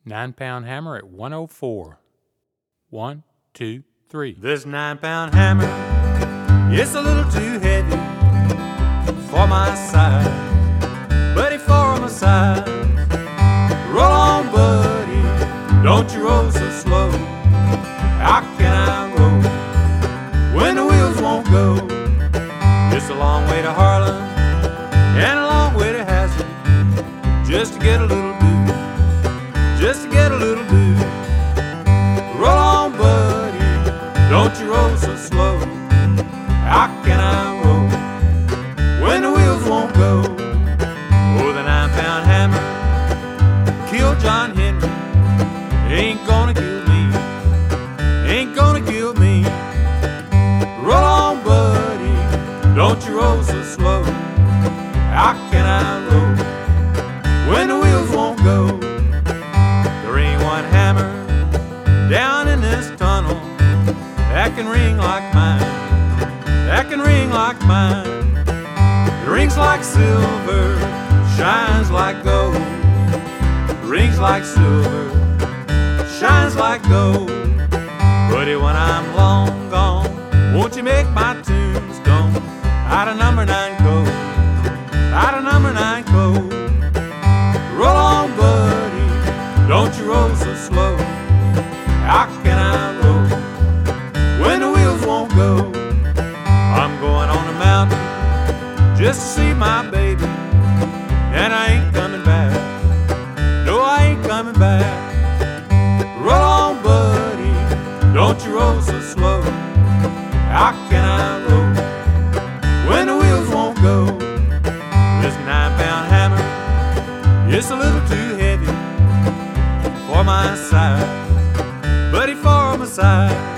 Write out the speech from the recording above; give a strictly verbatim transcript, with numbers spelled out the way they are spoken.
Nine pound hammer at one oh four. One, two, three. This nine pound hammer, it's a little too heavy for my size, buddy, for my size. Roll on, buddy, don't you roll so slow. How can I roll when the wheels won't go? It's a long way to Harlan and a long way to Hazard, just to get a little booze, just to get a little booze. Roll on, buddy, don't you roll so slow. How can I roll when the wheels won't go? Oh, the nine pound hammer killed John Henry, ain't gonna kill me, ain't gonna kill me. Roll on, buddy, don't you roll so slow. How can I roll when the wheels won't go? There ain't one hammer down in this tunnel that can ring like mine, that can ring like mine. It rings like silver, shines like gold. It rings like silver, shines like gold. Buddy, when I'm long gone, won't you make my tombstone out of number nine coal, out of number nine coal. Roll on, buddy, don't you roll so slow. How can I roll when the wheels won't go? I'm going on the mountain just to see my baby, and I ain't coming back, no, I ain't coming back. Roll on, buddy, don't you roll so slow. How can I roll when the wheels won't go? This nine pound hammer, it's a little too heavy for my size, buddy, for my size.